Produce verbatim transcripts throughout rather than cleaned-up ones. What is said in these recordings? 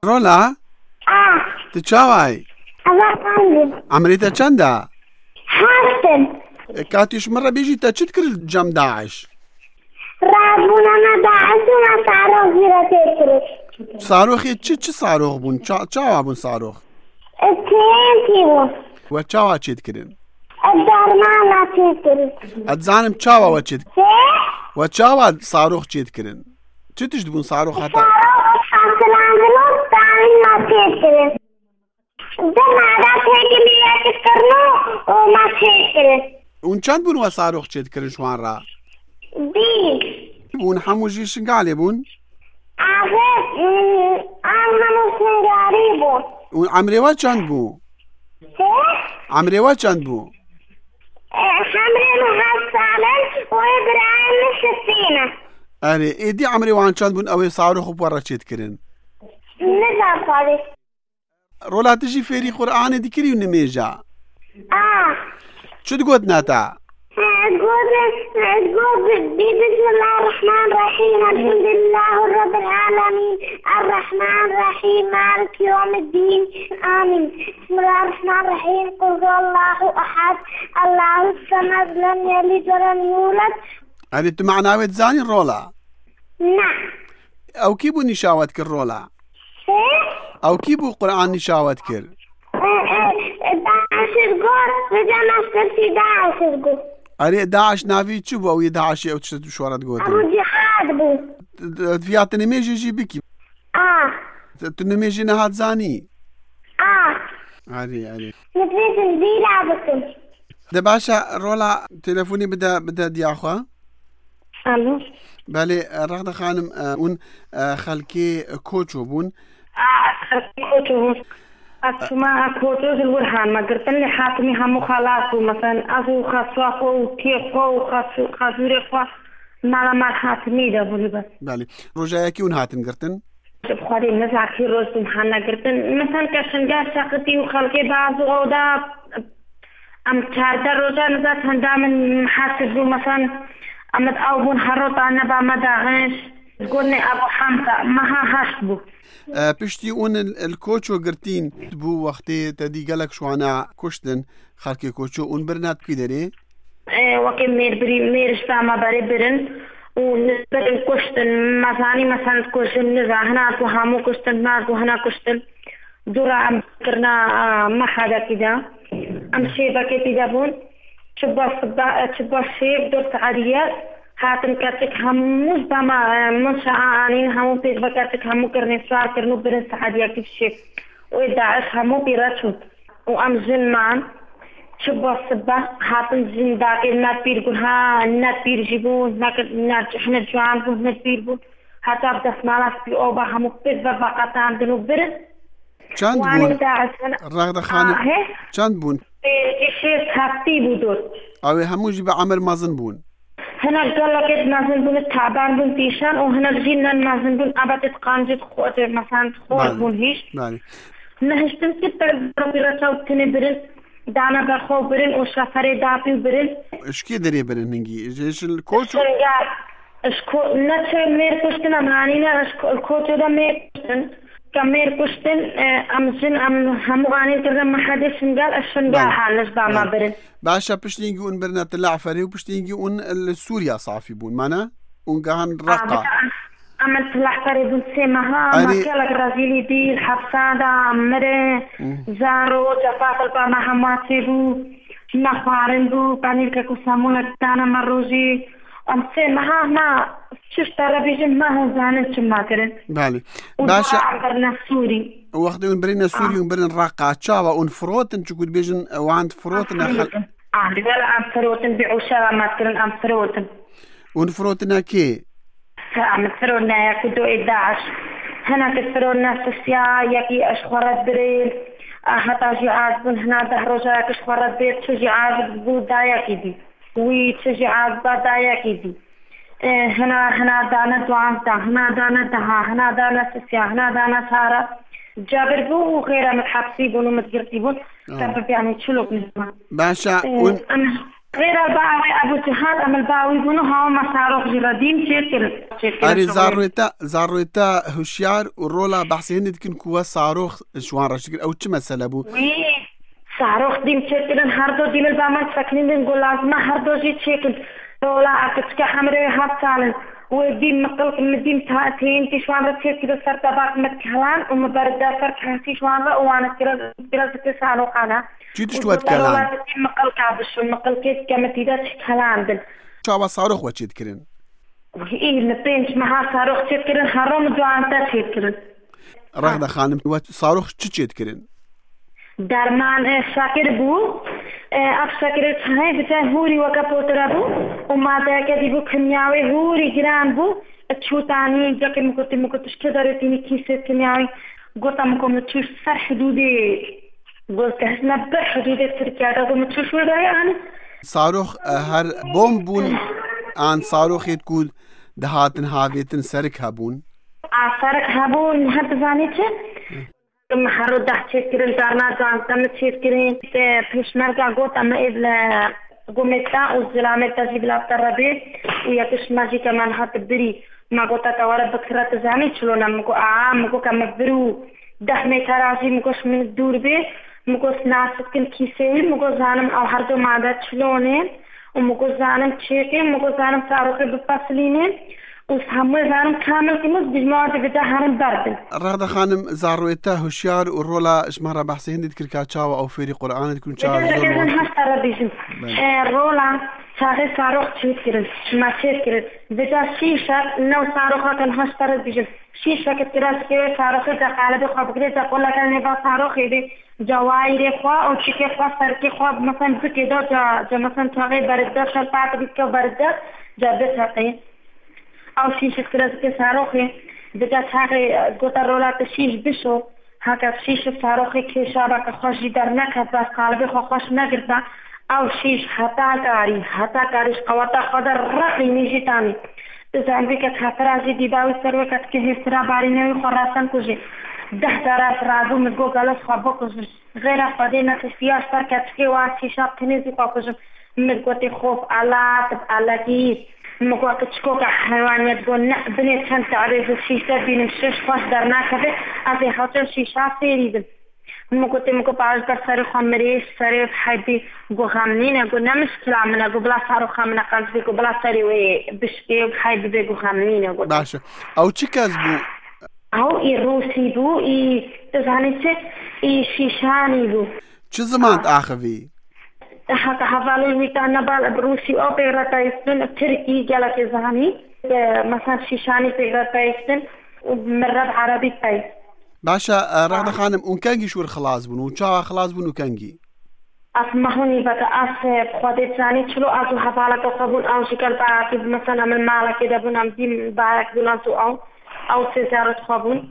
رولا آه تتشاوي أنا قلبي عمريتا چندا حاستن كاتيش مرة بيجي تشتكر الجام داعش رابونا ما داعش وما صاروخ زيرا تكرش صاروخي چه چه صاروخ بون چاوا بون صاروخ اتنين تيبو و چاوا چيت كرن الدرمانا تكرش اتزانم چاوا و چيت سي و چاوا صاروخ چيت كرن چه تشت بون صاروخ حتى صاروخ خاصلان تاين ما تكرش ده ماذا تكري يتكرنو وما تكرش اون چند بون و صاروخ چيت كرن شوان را دي بون همو جي شنقالي بون عزيز أنا مسنجاري بون اون عمريوا چند بون سي عمريوا چند بون حمرين وحسالن وإبراهيم السفينة اري ايدي عمريوان چند بون اوي صاروخ بورا چيت كرن نزل صادق رولا تجي فيري قرآن دكري ونميجا آه شو تقول ناتا تقول تقول بسم الله الرحمن الرحيم الحمد لله رب العالمين الرحمن الرحيم مالك يوم الدين آمين بسم الله الرحمن الرحيم قل هو الله أحد الله الصمد لم يلد ولم يولد هذه انت معناوي تزاني الرولا نعم او كيبو نشاوت كر رولا او كيبو قرآن نشاوت كر داعش الجور رجعنا في داعش الجور اري داعش نافي تشوفو او داعش او تشتو شوارد قوتي أبو جهاد بو فيات نميجي جي بكي آه تنميجي نهات زاني آه اري اري نتريد نزيل عبكم ده باشا رولا تلفوني بدا بدا دياخوا ألو بالي رغد خانم اون خلكي كوتشو بون آه خلكي كوتشو أسمع كوتشو الورهان ما قلت لي حاتمي همو خلاص مثلا أزو خاصوا وكيفوا خاصوا خاصوا مالا مال حاتمي ده بولي بس بالي رجايكي ون هاتن قرتن بخاري نزع كي روز محنا قرتن مثلا كشنجا شقتي وخلقي بعض أودا أم تاردا روجا نزع تندا من محاسبو مثلا أمد أوبون هروت أنا بمداغش تقولني أبو حمزة ما هاشبو بشتي اون الكوتشو قرتين بو وقتي تدي قالك شو انا كشتن خلقي كوتشو اون برنات كي داري وكي مير بري مير شتاما بري برن ونبرن كشتن مثاني مثلا كشتن نزع هنا وهامو كشتن ناس وهنا كشتن دورا أم كرنا ما حدا كده أم شيبا كي تجابون شبا صبا شبا شيب دور سعاديات هاتن كاتك هموش بما منشأ عنين همو بيش بكاتك همو كرني سوار كرنو برن سعاديات كيف شيب وإدعش همو بيراتشوت وأم جن معن شبا صبا هاتن جن داكي نات بير قول ها نات بير جيبون نات احنا جوان بون نات بير بون حتى أبدا سمالات بي أوبا همو بيش بباقات عندنو برن چند بون رغد خانم چند بون إشي خاطي بودور اوي همو جي بعمر مازن بون هنا قال مازن بون تعبان بون بيشان وهنا جينا مازن بون أبد تقانجد خوات مثلا خوات بون هيش بالي نهشتم كتر برا تاو تني برن دانا بخو برن وشافري دابي برن اش كي دري برن نجي جيش الكوتشو اشكو نتشي مير كشتن امانينا الكوتشو دا مير كشتن كمير كشتن امزن ام همو غاني كرنا ما حدا شنقال الشنقال حالش بعما برن باشا بشتينجي اون برنات العفري وبشتينجي اون السوريا صافي بون معنا اون قهن رقا عملت العفري بون سيمها ما كالك رازيلي دي الحبسان دا عمري زارو جفاف الباما هماتي بو نخوارن بو بانيل كاكو سامونا تانا مروجي ام سيمها ما شوش تلفزيون ما هو زانن شما كرن بالي باشا برنا سوري وقت اون برنا سوري اون برنا رقا تشاوا اون فروتن شو كنت بيجن وعند فروتن اه لا ام فروتن بيعوشا ما كرن ام فروتن اون فروتنا كي ام فروتنا ياكدو إداعش هنا كفرونا سسيا يكي اشخورت بريل حتى جعاد بن هنا دهروجا كشخورت بيت شو جعاد بو دايا كدي وي شو جعاد با دايا كدي هنا هنا دانا دوانتا هنا دانا دها هنا دانا سسيا هنا دانا سارة جابر بو وغيرها متحبسي بون ومتقرتي بون سبب يعني شلوك نسمع باشا ون غير الباوي أبو جهاد أم الباوي بنو هاو مصاروف جردين شكل شكل أري زارويتا زارويتا هوشيار ورولا بحثي هند كن كوا صاروخ شوان راشكل أو كم مسألة بو وي صاروخ ديم شكل هردو ديم البامن ساكنين نقول لازم هردو جيت شكل رولا أكتك حمري هات سالن وديم مقلق مديم تاتين تشوان رتيت كده صار تباك متكلان ومبردة صار كانتي شوان رأ وانا كده كده تسالو قانا جيت شوات كلام مقلق عبش مقلقيت كما تيدا كلام دل شو صاروخ وتشيد كرين إيه نبينش معها صاروخ تشيد كرين هرم دوانتا تشيد كرين رغدة خانم صاروخ تشيد كرين درمان شاكر بو أب شاكر هاي بتاع هوري وكابوتر بو وما ذاك دي بو كيميائي هوري جرام بو تشو تاني جاك مكتي مكتش كده رتيني كيسة كيميائي قلت أمكم تشوف سر حدودي قلت هسنا بحدود تركيا ده متشوف ولا يعني صاروخ هر بوم بون عن صاروخ تكون دهاتن هاويتن سرك هابون سرك هابون هاد زانيته محرو ده تشكرين دارنا جانتا تشكرين بيشمركا قوت أما إذا قمتا وزلامتا جبلا تربي ويكش ماجي كمان هتبري ما قوتا توارا بكرة زاني شلونا مكو آه مكو كمبرو ده متراجي مكوش من الدور بي مكوش ناسك كن كيسي مكو زانم أو هردو مادة شلونين ومكو زانم تشيكي مكو زانم صاروخي بفاصلينين وسهمو زانم كامل كمس بجماعة بدا هارم باردن رغدة خانم زارويتا هوشيار ورولا اشمهرا بحثي هندي تكركا تشاوا أو فيري قرآن تكون تشاوا زور وقت هشترا بيجن رولا شاهي صاروخ تشيد كرن ما تشيد كرن بدا شيشة نو صاروخا كان هشترا بيجن شيشة كتراس كري صاروخي تقالبي خواب كري تقول لك نبا صاروخي دي جوايري خوا أو شكي خوا سركي خواب مثلا بكي دو جا, جا مثلا تغي برده شلطات بيكو برده جا بساقي أو شيشة كراسكي صاروخي بدا تاغي قوتا رولا تشيش بشو هكا شيشة صاروخي كيشابك خوشي در نكت بس قلبي خوش نگرتا أو شيش حتا كاري حتا كاريش قواتا خدر رقي نيجي تاني تزعن بك خطرازي ديباوي سروكت كهسترا بارينوي خراسان كوجي ده دراس رادو مدقو غلس خوابو كوجي غير خدينا تسياش تركت كي واسيشاب تنزي قوكوجي مدقو تخوف على تب على كيس مقوى كتشكوك حيوانيات قلنا بنيت كان تعريف الشيشة بين الشيش فاش درنا كذا أفي خاطر شيشة سيريد مقوى تمقو بعض كسر خمريش سريف حيبي قو خامنين قلنا مشكلة عمنا قو بلا صارو خامنا قلبي قو بلا سريوي بشكي حيبي بيقو خامنين قلنا باشا أو تشيكاز بو أو إي روسي بو إي تزانيتي إي شيشاني بو چه زمان آخوي؟ حتى حوالي ميتانا بال بروسي أو بيغراتايستن تركي جالك زهاني مثلا شيشاني بيغراتايستن ومرات عربي تايست باشا رغدة خانم ونكانجي شور خلاص بون وشاوا خلاص بون وكانجي أسمحوني بتا أس خودت زاني شلو أزو حوالك قبول أو شكل باكي مثلا من مالك كده بون أمدين باك بلانسو أو أو سيزارة قبول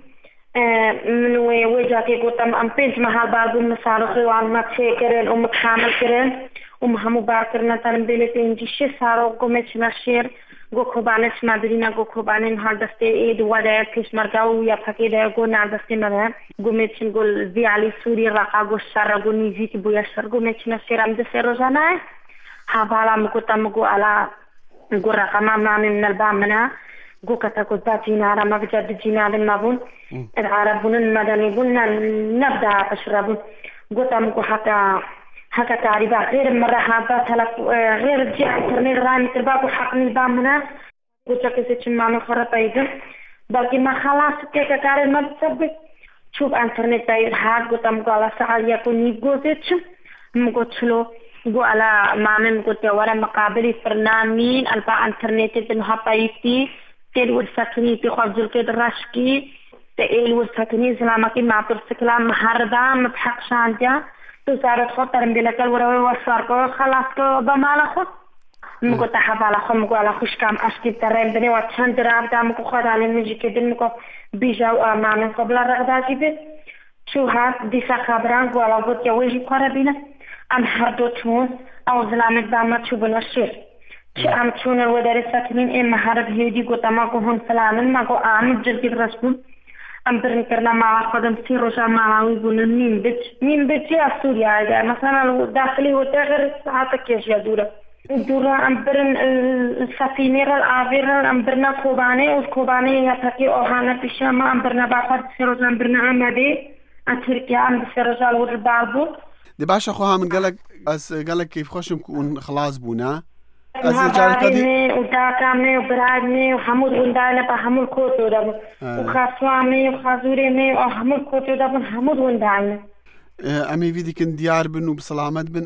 من وجهتي قلت أم بنت محل بعض المسارخي وعلمات شكرين ومتحامل كرين ومهمو باكرنا تنبيلتين جيشي سارو قمت نشير قو كوبانش مدرينا قو كوبانين هال دستي ايد ودا كيش مرقاو يا فكيدا قو نال دستي مدهن قمت نقول في علي سوري رقا قو الشر قو نيزيك بو يشر قمت نشير ام دسي رجانا حفالا مكوتا مقو على قو رقما مامي من البامنا قو كتا قد جينارا ما بجد جينار المبون العربون المدنيون نبدأ بشربون قلت أمكو حتى حتى تعريبا غير مرة هذا تلف غير جاء ترني رامي ترباكو حقني بامنا قلت كسيتش معنا خرطة أيضا بلكي ما خلاص كيكا كاري ما بتسبب شوف انترنت داير هاد قلت أمكو على سعال يكون يبقوزيتش مكو تشلو قو على مامي مكو تيوارا مقابلي فرنامين البا انترنت دنها بايتي تلو السكني تخوف زلكي دراشكي تقيل والسكني سلامكي مع ترسكلام محردة مبحق شانجا تسارت خطر مبيلك الوروي والساركو خلاصكو بمالخو مكو تحفالخو مكو على خوشكام أشكي ترين بني واتشان دراب دا مكو خدالي نجي كدن مكو بيجاو آمامن قبل الرغداجي بي شو هات ديسا خبران قو على قد يويجي قربينا أم هردو تون أو زلامك باما تشوبنا الشير شو أم تون الودار ساكنين إما هرب هيدي قو تماكو هون فلامن مكو آمن جلقي رسبون أم برنكرنا مع قدم سيروشا معاوي بون مين بيت مين بيت يا سوريا إذا مثلا داخلي وتغير ساعتك يا جدورة دورا أمبرن السفينة الآبرة أمبرنا كوباني والكوباني يتكي أوهانا بشاما أمبرنا باقر سروج أمبرنا أمدي أتركيا أم بسرجال والبعضو دي باشا خوها من قالك أس قالك كيف خوشم كون خلاص بونا هاي وداكامي وبرادمي وحمود وندانا بحمود كوتو دابو وخاصوامي وخازوري وحمود كوتو دابو حمود وندانا أمي فيدي كن ديار بن وبسلامت بن